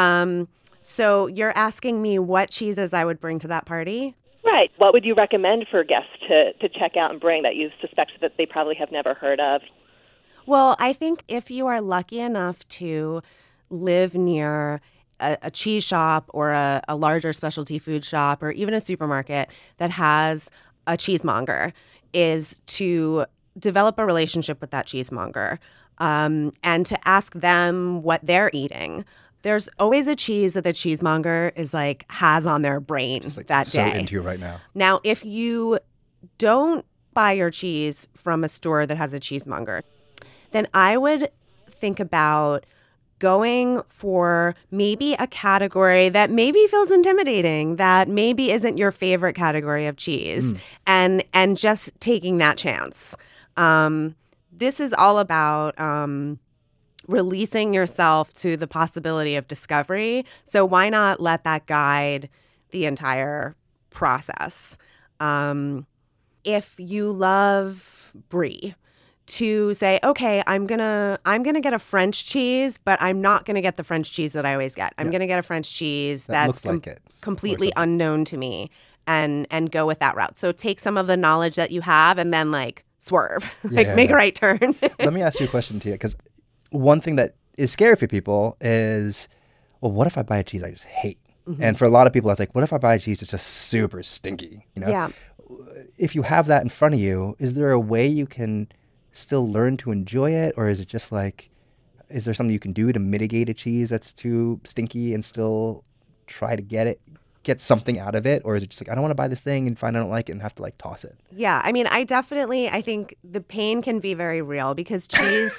Speaker 8: So you're asking me what cheeses I would bring to that party?
Speaker 10: Right. What would you recommend for guests to check out and bring that you suspect that they probably have never heard of?
Speaker 8: Well, I think if you are lucky enough to live near a cheese shop or a larger specialty food shop or even a supermarket that has a cheesemonger, is to develop a relationship with that cheesemonger and to ask them what they're eating. There's always a cheese that the cheesemonger has on their brain that
Speaker 1: so
Speaker 8: day.
Speaker 1: Into you right now.
Speaker 8: Now, if you don't buy your cheese from a store that has a cheesemonger, then I would think about going for maybe a category that maybe feels intimidating, that maybe isn't your favorite category of cheese, and just taking that chance. This is all about releasing yourself to the possibility of discovery. So why not let that guide the entire process? If you love brie, to say, okay, I'm gonna get a French cheese, but I'm not gonna get the French cheese that I always get. I'm gonna get a French cheese
Speaker 1: That
Speaker 8: that's
Speaker 1: looks like it,
Speaker 8: completely unknown to me, and go with that route. So take some of the knowledge that you have, and then like swerve, make a right turn.
Speaker 1: Let me ask you a question, Tia, because one thing that is scary for people is, well, what if I buy a cheese I just hate? And for a lot of people, it's like, what if I buy a cheese that's just super stinky? You know?
Speaker 8: Yeah.
Speaker 1: If you have that in front of you, is there a way you can still learn to enjoy it? Or is it just like, is there something you can do to mitigate a cheese that's too stinky and still try to get something out of it? Or is it just like, I don't want to buy this thing and find I don't like it and have to like toss it?
Speaker 8: Yeah, I mean, I think the pain can be very real because cheese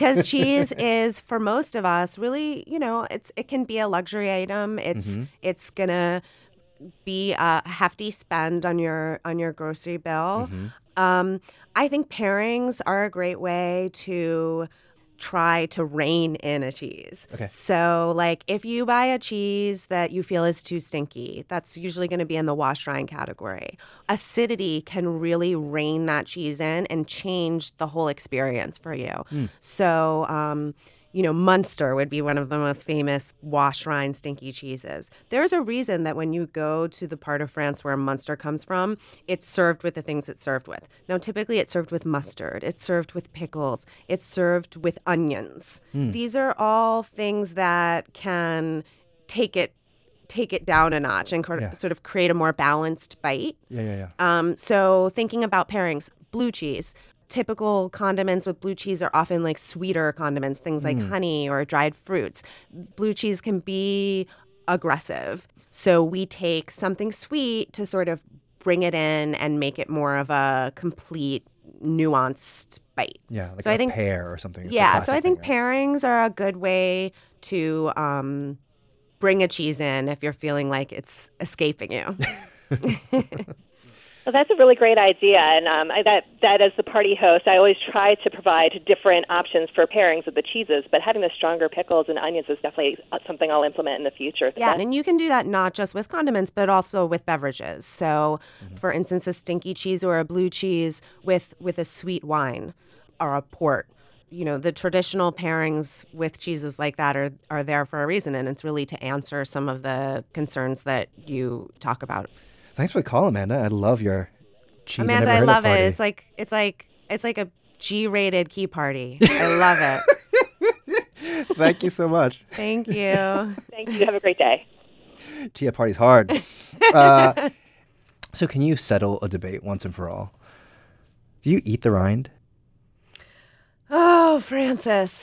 Speaker 8: is, for most of us, really, it can be a luxury item. It's gonna be a hefty spend on your grocery bill. I think pairings are a great way to try to rein in a cheese.
Speaker 1: Okay.
Speaker 8: So like if you buy a cheese that you feel is too stinky, that's usually going to be in the wash drying category. Acidity can really rein that cheese in and change the whole experience for you. So Munster would be one of the most famous wash rind stinky cheeses. There's a reason that when you go to the part of France where Munster comes from, it's served with the things it's served with. Now, typically it's served with mustard, it's served with pickles, it's served with onions. These are all things that can take it down a notch and sort of create a more balanced bite. So thinking about pairings, blue cheese. Typical condiments with blue cheese are often like sweeter condiments, things like honey or dried fruits. Blue cheese can be aggressive. So we take something sweet to sort of bring it in and make it more of a complete, nuanced bite.
Speaker 1: Yeah, like
Speaker 8: so
Speaker 1: a
Speaker 8: I think,
Speaker 1: pear or something. It's
Speaker 8: Yeah,
Speaker 1: a
Speaker 8: so I think
Speaker 1: classic thing,
Speaker 8: pairings are a good way to bring a cheese in if you're feeling like it's escaping you.
Speaker 10: Well, that's a really great idea, and that as the party host, I always try to provide different options for pairings with the cheeses, but having the stronger pickles and onions is definitely something I'll implement in the future.
Speaker 8: Yeah, and you can do that not just with condiments, but also with beverages. So, for instance, a stinky cheese or a blue cheese with a sweet wine or a port. The traditional pairings with cheeses like that are there for a reason, and it's really to answer some of the concerns that you talk about.
Speaker 1: Thanks for the call, Amanda. I love your cheese.
Speaker 8: Amanda, I love it. It's like a G-rated key party. I love it.
Speaker 1: Thank you so much.
Speaker 8: Thank you.
Speaker 10: Thank you. Have a great day.
Speaker 1: Tia party's hard. So can you settle a debate once and for all? Do you eat the rind?
Speaker 8: Oh, Francis.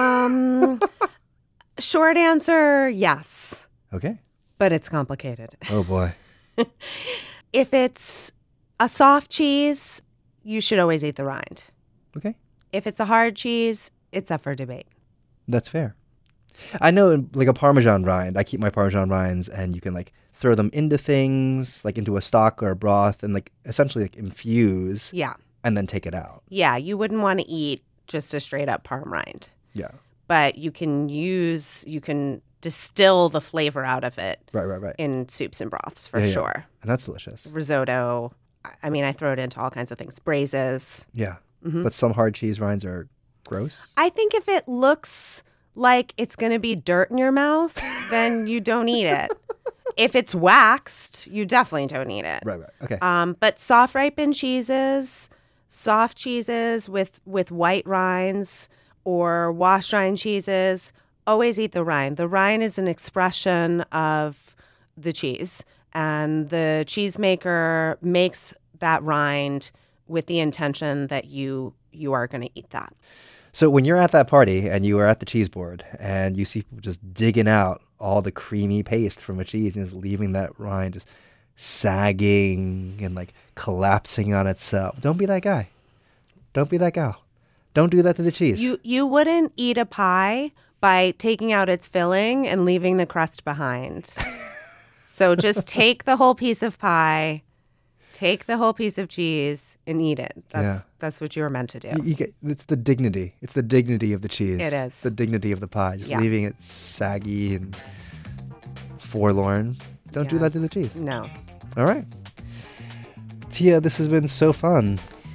Speaker 8: Short answer, yes.
Speaker 1: Okay.
Speaker 8: But it's complicated.
Speaker 1: Oh, boy.
Speaker 8: If it's a soft cheese, you should always eat the rind.
Speaker 1: Okay.
Speaker 8: If it's a hard cheese, it's up for debate.
Speaker 1: That's fair. I know, like a Parmesan rind, I keep my Parmesan rinds and you can like throw them into things, like into a stock or a broth and like essentially like infuse.
Speaker 8: Yeah.
Speaker 1: And then take it out.
Speaker 8: Yeah, you wouldn't want to eat just a straight up parm rind.
Speaker 1: Yeah.
Speaker 8: But you can distill the flavor out of it.
Speaker 1: Right.
Speaker 8: In soups and broths for sure.
Speaker 1: And that's delicious.
Speaker 8: Risotto. I mean, I throw it into all kinds of things. Braises.
Speaker 1: Yeah. But some hard cheese rinds are gross.
Speaker 8: I think if it looks like it's going to be dirt in your mouth, then you don't eat it. If it's waxed, you definitely don't eat it.
Speaker 1: Right. Okay.
Speaker 8: But soft ripened cheeses, soft cheeses with white rinds or washed rind cheeses, always eat the rind. The rind is an expression of the cheese, and the cheesemaker makes that rind with the intention that you are going to eat that.
Speaker 1: So when you're at that party and you are at the cheese board and you see people just digging out all the creamy paste from a cheese and just leaving that rind just sagging and like collapsing on itself, don't be that guy. Don't be that gal. Don't do that to the cheese.
Speaker 8: You wouldn't eat a pie by taking out its filling and leaving the crust behind. So just take the whole piece of pie, take the whole piece of cheese, and eat it. That's what you were meant to do.
Speaker 1: It's the dignity. It's the dignity of the cheese.
Speaker 8: It is.
Speaker 1: It's the dignity of the pie. Just leaving it saggy and forlorn. Don't do that to the cheese.
Speaker 8: No.
Speaker 1: All right. Tia, this has been so fun.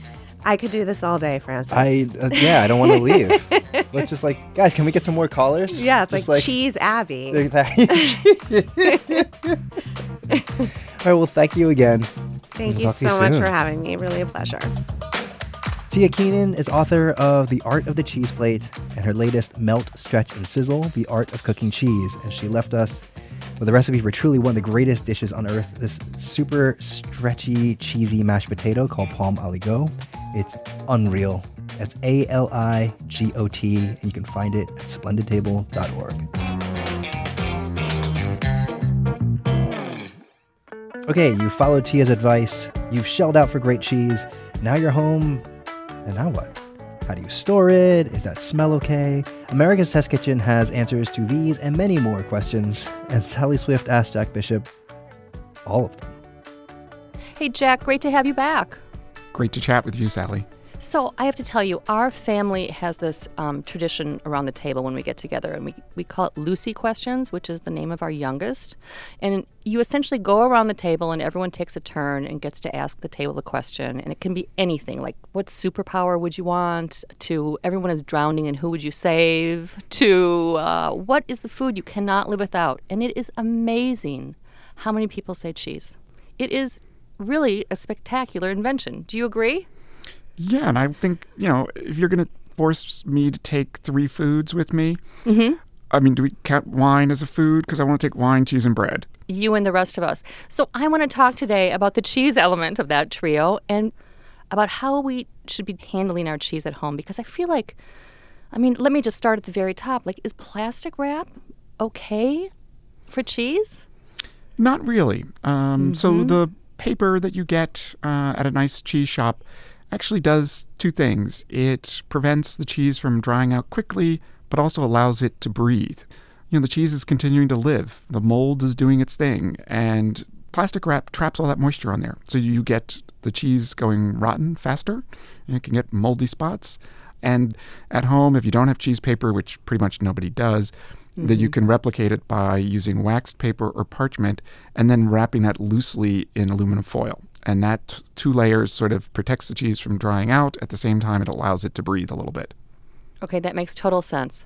Speaker 8: I could do this all day, Francis.
Speaker 1: I don't want to leave. Let's just guys, can we get some more callers?
Speaker 8: Yeah, it's
Speaker 1: just
Speaker 8: like Cheese Abby.
Speaker 1: All right, well, thank you again.
Speaker 8: Thank you so much for having me. Really a pleasure.
Speaker 1: Tia Keenan is author of The Art of the Cheese Plate and her latest Melt, Stretch, and Sizzle, The Art of Cooking Cheese. And she left us with a recipe for truly one of the greatest dishes on earth, this super stretchy, cheesy mashed potato called Palm Aligot. It's unreal. That's ALIGOT, and you can find it at splendidtable.org. Okay, you followed Tia's advice. You've shelled out for great cheese. Now you're home. And now what? How do you store it? Is that smell okay? America's Test Kitchen has answers to these and many more questions. And Sally Swift asked Jack Bishop all of them.
Speaker 11: Hey, Jack, great to have you back.
Speaker 12: Great to chat with you, Sally.
Speaker 11: So I have to tell you, our family has this tradition around the table when we get together, and we call it Lucy Questions, which is the name of our youngest. And you essentially go around the table, and everyone takes a turn and gets to ask the table a question. And it can be anything, like what superpower would you want, to everyone is drowning and who would you save, to what is the food you cannot live without. And it is amazing how many people say cheese. It is really a spectacular invention. Do you agree?
Speaker 12: Yeah, and I think, if you're going to force me to take 3 foods with me, I mean, do we count wine as a food? Because I want to take wine, cheese, and bread.
Speaker 11: You and the rest of us. So I want to talk today about the cheese element of that trio and about how we should be handling our cheese at home. Because I feel let me just start at the very top. Is plastic wrap okay for cheese?
Speaker 12: Not really. So the paper that you get at a nice cheese shop actually does 2 things. It prevents the cheese from drying out quickly, but also allows it to breathe. The cheese is continuing to live. The mold is doing its thing, and plastic wrap traps all that moisture on there. So you get the cheese going rotten faster, and you can get moldy spots. And at home, if you don't have cheese paper, which pretty much nobody does, then you can replicate it by using waxed paper or parchment and then wrapping that loosely in aluminum foil. And that 2 layers sort of protects the cheese from drying out. At the same time, it allows it to breathe a little bit.
Speaker 11: Okay, that makes total sense.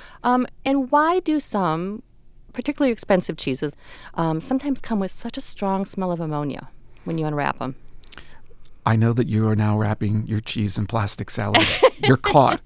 Speaker 11: And why do some particularly expensive cheeses sometimes come with such a strong smell of ammonia when you unwrap them?
Speaker 12: I know that you are now wrapping your cheese in plastic, Sally. You're caught.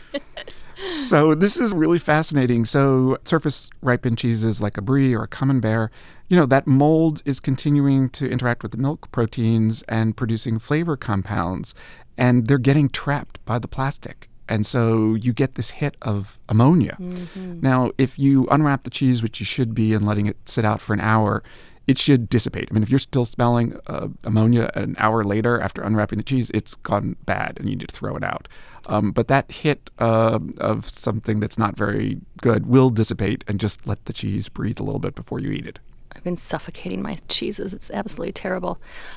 Speaker 12: So this is really fascinating. So surface ripened cheeses like a brie or a camembert, that mold is continuing to interact with the milk proteins and producing flavor compounds, and they're getting trapped by the plastic. And so you get this hit of ammonia. Now, if you unwrap the cheese, which you should be, and letting it sit out for an hour, it should dissipate. If you're still smelling ammonia an hour later after unwrapping the cheese, it's gone bad and you need to throw it out. But that hit of something that's not very good will dissipate, and just let the cheese breathe a little bit before you eat it.
Speaker 11: I've been suffocating my cheeses. It's absolutely terrible.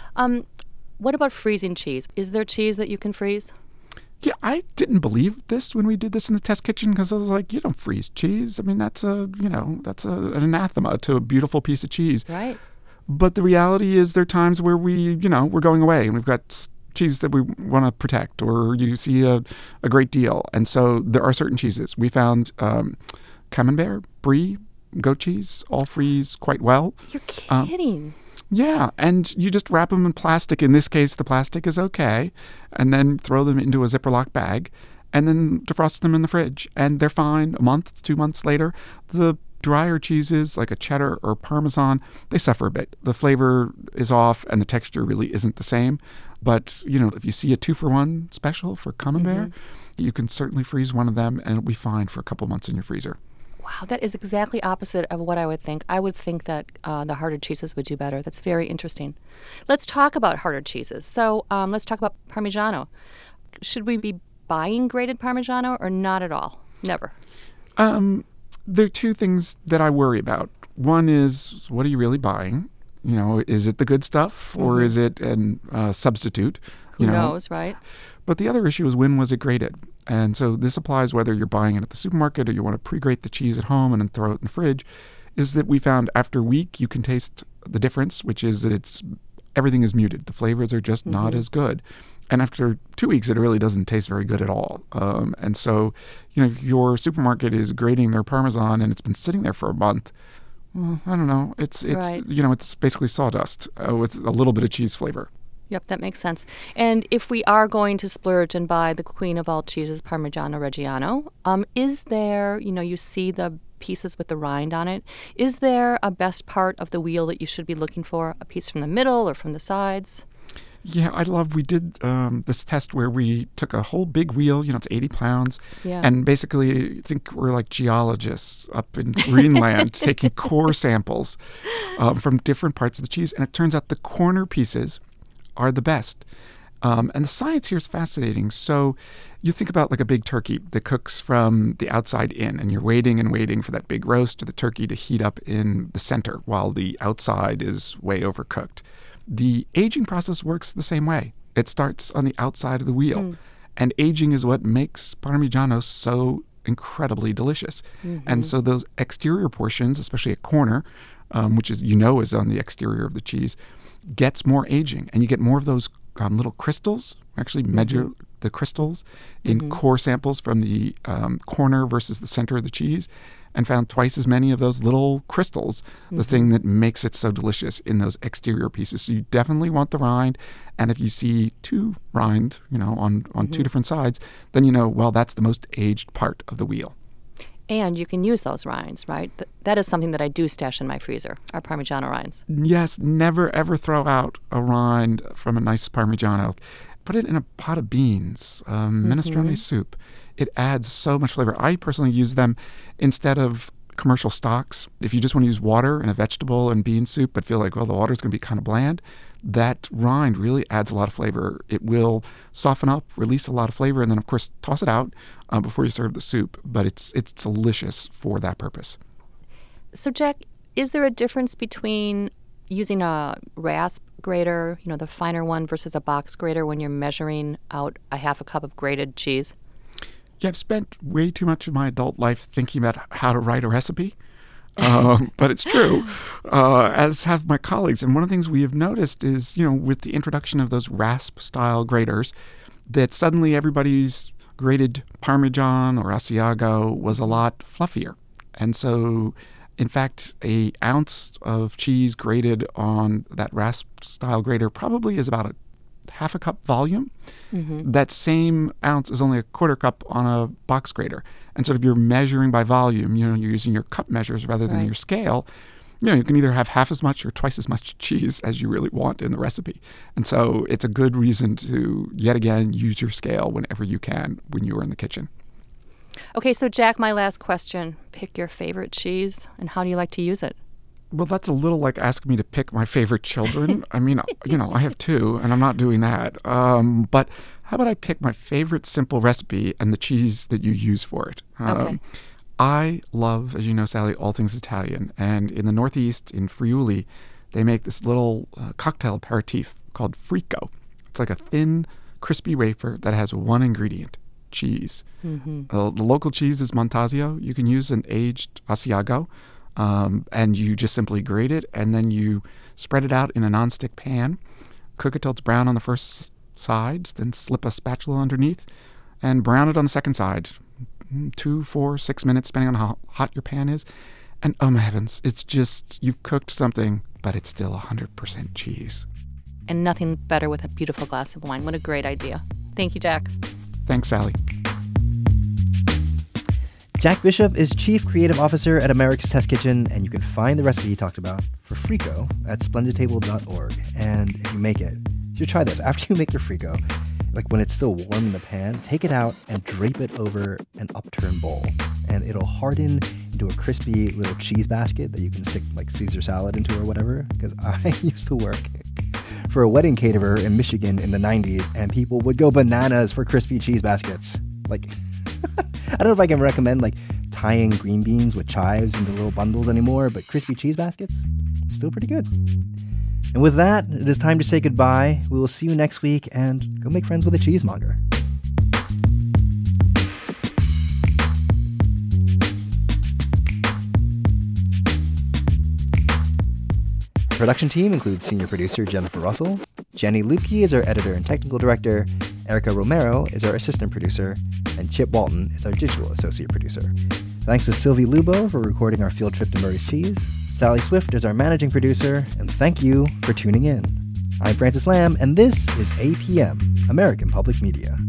Speaker 11: What about freezing cheese? Is there cheese that you can freeze?
Speaker 12: Yeah, I didn't believe this when we did this in the test kitchen, because I was like, you don't freeze cheese. That's an anathema to a beautiful piece of cheese.
Speaker 11: Right.
Speaker 12: But the reality is there are times where we're going away and we've got cheese that we want to protect, or you see a great deal. And so there are certain cheeses. We found camembert, brie, goat cheese, all freeze quite well.
Speaker 11: You're kidding.
Speaker 12: Yeah, and you just wrap them in plastic. In this case, the plastic is okay, and then throw them into a Ziploc bag, and then defrost them in the fridge, and they're fine. A month, 2 months later, the drier cheeses like a cheddar or Parmesan, they suffer a bit. The flavor is off, and the texture really isn't the same. But, if you see a 2-for-1 special for camembert, you can certainly freeze one of them, and it'll be fine for a couple months in your freezer.
Speaker 11: Wow, that is exactly opposite of what I would think. I would think that the harder cheeses would do better. That's very interesting. Let's talk about harder cheeses. So let's talk about Parmigiano. Should we be buying grated Parmigiano or not at all? Never.
Speaker 12: There are 2 things that I worry about. One is, what are you really buying? Is it the good stuff, or is it a substitute?
Speaker 11: Who knows, right?
Speaker 12: But the other issue is, when was it grated? And so this applies whether you're buying it at the supermarket or you want to pre-grate the cheese at home and then throw it in the fridge, is that we found after a week you can taste the difference, which is that everything is muted. The flavors are just not as good. And after 2 weeks, it really doesn't taste very good at all. And so, if your supermarket is grating their Parmesan and it's been sitting there for a month, well, I don't know. It's
Speaker 11: Right.
Speaker 12: It's basically sawdust with a little bit of cheese flavor.
Speaker 11: Yep, that makes sense. And if we are going to splurge and buy the queen of all cheeses, Parmigiano Reggiano, is there, you see the pieces with the rind on it. Is there a best part of the wheel that you should be looking for? A piece from the middle or from the sides?
Speaker 12: Yeah, we did this test where we took a whole big wheel, it's 80 pounds,
Speaker 11: Yeah.
Speaker 12: and basically I think we're like geologists up in Greenland taking core samples from different parts of the cheese, and it turns out the corner pieces are the best. And the science here is fascinating. So you think about like a big turkey that cooks from the outside in, and you're waiting and waiting for that big roast of the turkey to heat up in the center while the outside is way overcooked. The aging process works the same way. It starts on the outside of the wheel. And aging is what makes Parmigiano so incredibly delicious. And so those exterior portions, especially a corner, which is is on the exterior of the cheese, gets more aging. And you get more of those little crystals. We actually measure the crystals in core samples from the corner versus the center of the cheese, and found twice as many of those little crystals, the thing that makes it so delicious in those exterior pieces. So you definitely want the rind. And if you see two rind, on two different sides, then that's the most aged part of the wheel.
Speaker 11: And you can use those rinds, right? That is something that I do stash in my freezer, our Parmigiano rinds.
Speaker 12: Yes, never ever throw out a rind from a nice Parmigiano. Put it in a pot of beans, minestrone soup. It adds so much flavor. I personally use them instead of commercial stocks. If you just want to use water in a vegetable and bean soup but feel like, the water's going to be kind of bland, that rind really adds a lot of flavor. It will soften up, release a lot of flavor, and then, of course, toss it out before you serve the soup. But it's delicious for that purpose.
Speaker 11: So, Jack, is there a difference between using a rasp grater, the finer one, versus a box grater when you're measuring out a half a cup of grated cheese?
Speaker 12: Yeah, I've spent way too much of my adult life thinking about how to write a recipe. But it's true, as have my colleagues. And one of the things we have noticed is, with the introduction of those rasp-style graters, that suddenly everybody's grated Parmesan or Asiago was a lot fluffier. And so, in fact, an ounce of cheese grated on that rasp-style grater probably is about a half a cup volume. That same ounce is only a quarter cup on a box grater. And so if you're measuring by volume, you're using your cup measures rather than your scale, you can either have half as much or twice as much cheese as you really want in the recipe. And so it's a good reason to, yet again, use your scale whenever you can when you are in the kitchen.
Speaker 11: Okay, so Jack, my last question. Pick your favorite cheese, and how do you like to use it?
Speaker 12: Well, that's a little like asking me to pick my favorite children. I mean, I have two, and I'm not doing that. But how about I pick my favorite simple recipe and the cheese that you use for it?
Speaker 11: Okay.
Speaker 12: I love, as you know, Sally, all things Italian. And in the Northeast, in Friuli, they make this little cocktail aperitif called Frico. It's like a thin, crispy wafer that has one ingredient, cheese. The local cheese is Montasio. You can use an aged Asiago. And you just simply grate it, and then you spread it out in a nonstick pan, cook it till it's brown on the first side, then slip a spatula underneath, and brown it on the second side. 2, 4, 6 minutes, depending on how hot your pan is. And oh my heavens, it's just, you've cooked something, but it's still 100% cheese.
Speaker 11: And nothing better with a beautiful glass of wine. What a great idea. Thank you, Jack.
Speaker 12: Thanks, Sally.
Speaker 1: Jack Bishop is Chief Creative Officer at America's Test Kitchen, and you can find the recipe he talked about for Frico at splendidtable.org. And if you make it, you should try this. After you make your Frico, like when it's still warm in the pan, take it out and drape it over an upturned bowl. And it'll harden into a crispy little cheese basket that you can stick like Caesar salad into or whatever. Because I used to work for a wedding caterer in Michigan in the 90s, and people would go bananas for crispy cheese baskets. Like, I don't know if I can recommend like tying green beans with chives into little bundles anymore, but crispy cheese baskets, still pretty good. And with that, it is time to say goodbye. We will see you next week, and go make friends with a cheesemonger. Our production team includes senior producer Jennifer Russell, Jenny Lupke is our editor and technical director. Erica Romero is our assistant producer. And Chip Walton is our digital associate producer. Thanks to Sylvie Lubo for recording our field trip to Murray's Cheese. Sally Swift is our managing producer. And thank you for tuning in. I'm Francis Lamb, and this is APM, American Public Media.